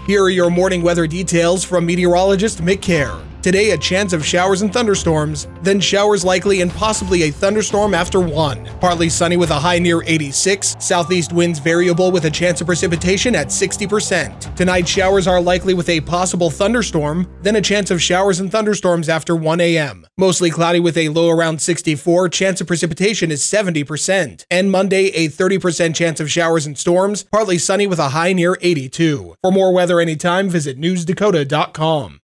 Here are your morning weather details from meteorologist Mick Kerr. Today, a chance of showers and thunderstorms, then showers likely and possibly a thunderstorm after 1. Partly sunny with a high near 86, southeast winds variable with a chance of precipitation at 60%. Tonight, showers are likely with a possible thunderstorm, then a chance of showers and thunderstorms after 1 a.m. Mostly cloudy with a low around 64, chance of precipitation is 70%. And Monday, a 30% chance of showers and storms, partly sunny with a high near 82. For more weather anytime, visit newsdakota.com.